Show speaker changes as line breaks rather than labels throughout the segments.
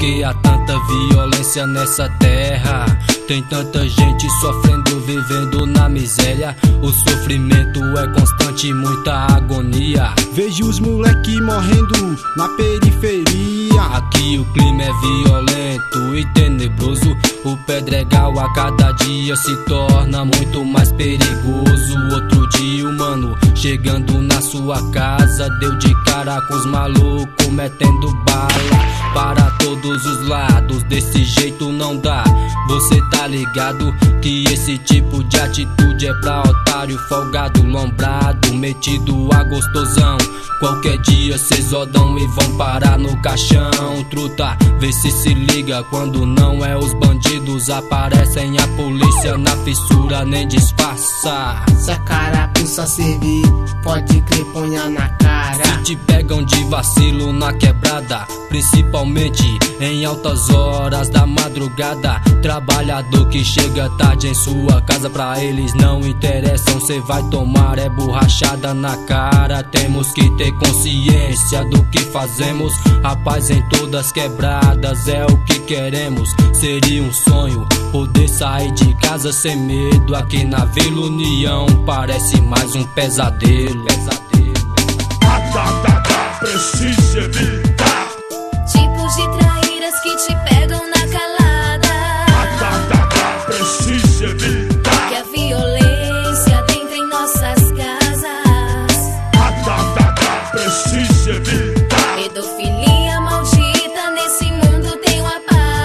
que há tanta violência nessa terra? Tem tanta gente sofrendo, vivendo na miséria. O sofrimento é constante, muita agonia.
Vejo os moleque morrendo na periferia.
Aqui o clima é violento e tenebroso. O Pedregal a cada dia se torna muito mais perigoso. Outro dia o mano chegando na sua casa deu de cara com os malucos metendo bala para todos os lados. Desse jeito não dá, você tá ligado que esse tipo de atitude é pra otário, folgado, lombrado, metido a gostosão. Qualquer dia cês odam e vão parar no caixão. Truta, vê se liga quando não é os bandidos. Aparecem a polícia na fissura, nem disfarça.
Se a carapuça servir, pode crer, ponha na cara.
Se te pegam de vacilo na quebrada, principalmente em altas horas da madrugada. Trabalhador que chega tarde em sua casa, pra eles não interessam. Cê vai tomar é borrachada na cara. Temos que ter consciência do que fazemos. A paz em todas quebradas é o que queremos. Seria um sonho poder sair de casa sem medo. Aqui na Vila União parece mais um pesadelo.
Precisa evitar
tipos de traíras que te pegam na calada.
Precisa evitar
Que a violência entra em nossas casas.
Precisa evitar
Pedofilia maldita, nesse mundo tem uma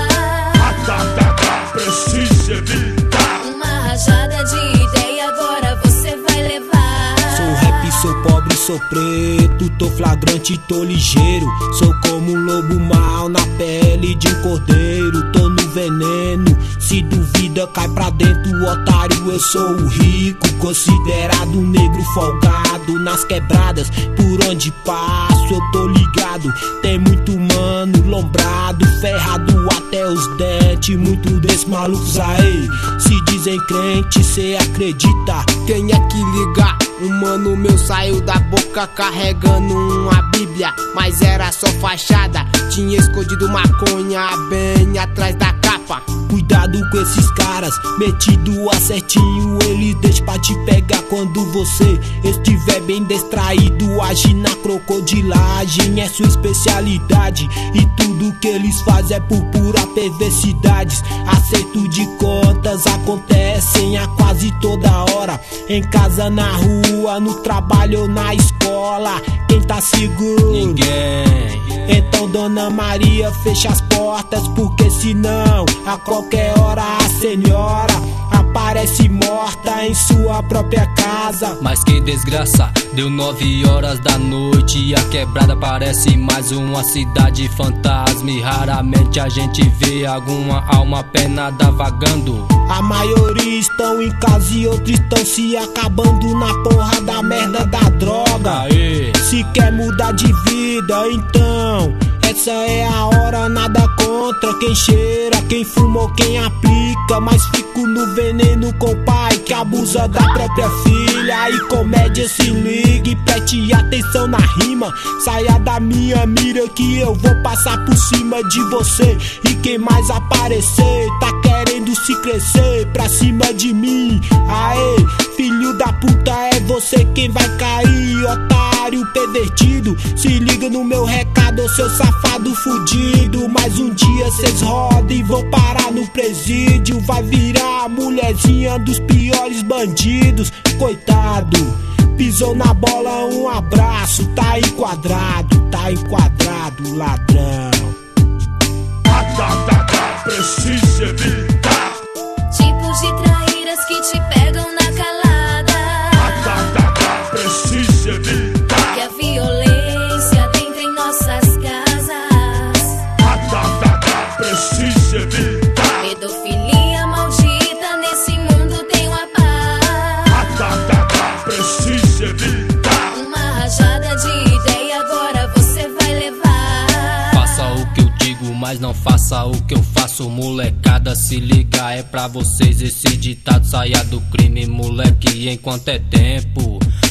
paz.
Precisa evitar
Uma rajada de ideia, agora você vai levar.
Sou rap, sou pobre, sou preto, tô flagrante, tô ligeiro. Sou como um lobo mau na pele de um cordeiro. Tô no veneno, se duvida cai pra dentro, otário. Eu sou o rico, considerado um negro folgado. Nas quebradas, por onde passo eu tô ligado. Tem muito mano lombrado, ferrado até os dentes. Muito desses malucos aí se dizem crente, cê acredita?
Quem é que liga? Um mano meu saiu da boca carregando uma bíblia, mas era só fachada. Tinha escondido maconha bem atrás da capa.
Cuidado com esses caras, metido a certinho. Eles deixam pra te pegar quando você estiver bem distraído. Agir na crocodilagem é sua especialidade, e tudo que eles fazem é por pura perversidades. Acerto de contas acontecem a quase toda hora. Em casa, na rua, no trabalho ou na escola. Quem tá seguro?
Ninguém.
Então Dona Maria fecha as portas, porque senão a qualquer hora a senhora aparece morta em sua própria casa.
Mas que desgraça, deu 9 horas da noite e a quebrada parece mais uma cidade fantasma. E raramente a gente vê alguma alma penada vagando.
A maioria estão em casa e outros estão se acabando na porra da merda da droga.
Aê.
Se quer mudar de vida, então essa é a hora. Nada contra quem cheira, quem fuma ou quem aplica, mas fico no veneno com o pai que abusa da própria filha. E comédia, se ligue, preste atenção na rima. Saia da minha mira que eu vou passar por cima de você. E quem mais aparecer tá querendo se crescer pra cima de mim. Aê, filho da puta, é você quem vai cair, otário pervertido. Se liga no meu recado, seu safado fudido. Mais um dia cês rodam e vão parar no presídio. Vai virar a mulherzinha dos piores bandidos. Coitado, pisou na bola, um abraço. Tá enquadrado, ladrão.
Precisa evitar
Tipos de traíras que te pegam na calada.
Precisa evitar
Que a violência entra em nossas casas.
Precisa evitar
Pedofilia maldita, nesse mundo tem uma paz.
Precisa evitar
Uma rajada de ideia, agora você vai levar.
Faça o que eu digo, mas não faça o que eu faço. Molecada, se liga, é pra vocês esse ditado. Saia do crime, moleque, enquanto é tempo.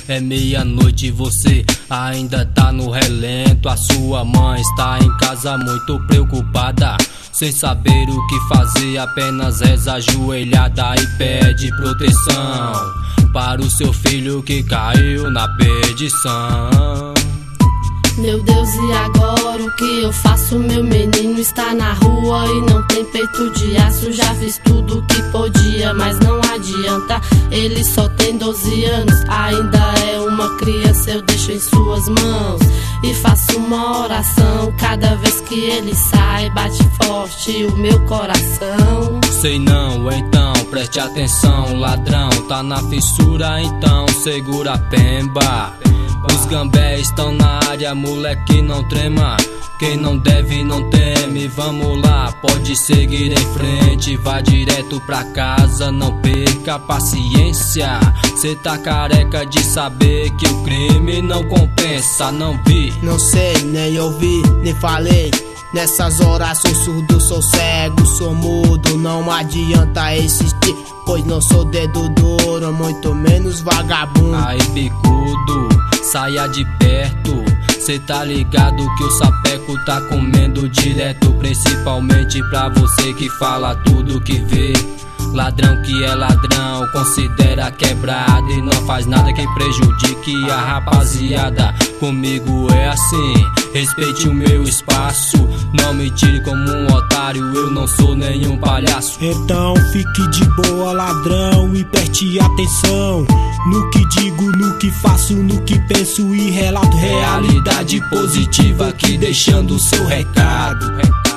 É meia-noite e você ainda tá no relento. A sua mãe está em casa muito preocupada, sem saber o que fazer, apenas reza ajoelhada e pede proteção para o seu filho que caiu na perdição.
Meu Deus, e agora o que eu faço? Meu menino está na rua e não tem peito de aço. Já fiz tudo o que podia, mas não adianta. Ele só tem 12 anos, ainda é uma criança. Eu deixo em suas mãos e faço uma oração. Cada vez que ele sai, bate forte o meu coração.
Sei não, então preste atenção, ladrão tá na fissura, então segura a pemba. Os gambé estão na área, moleque não trema. Quem não deve não teme, vamos lá, pode seguir em frente. Vá direto pra casa, não perca a paciência. Cê tá careca de saber que o crime não compensa, não vi.
Não sei, nem ouvi, nem falei. Nessas horas sou surdo, sou cego, sou mudo. Não adianta insistir, pois não sou dedo duro, muito menos vagabundo.
Aí bicudo, saia de perto. Cê tá ligado que o sapeco tá comendo direto, principalmente pra você que fala tudo que vê. Ladrão que é ladrão, considera quebrado e não faz nada que prejudique a rapaziada. Comigo é assim, respeite o meu espaço, não me tire como um otário, eu não sou nenhum palhaço.
Então fique de boa, ladrão, e preste atenção no que digo, no que faço, no que penso e relato.
Realidade positiva aqui deixando o seu recado.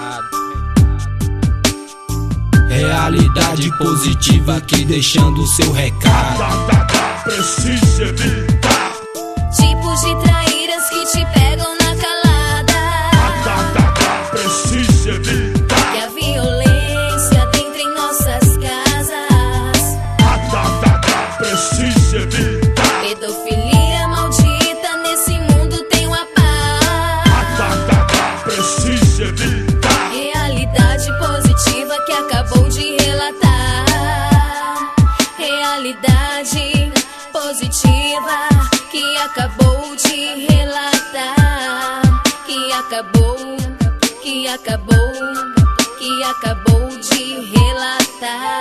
Realidade positiva aqui deixando o seu recado.
Precisa evitar.
Tipos de traíras que te pegam na calada.
Precisa evitar.
Que a violência entra em nossas casas.
Precisa evitar.
Pedofilia maldita, nesse mundo tem uma paz.
Precisa evitar.
Realidade positiva que acabou de relatar. Realidade positiva que acabou de relatar. Que acabou de relatar.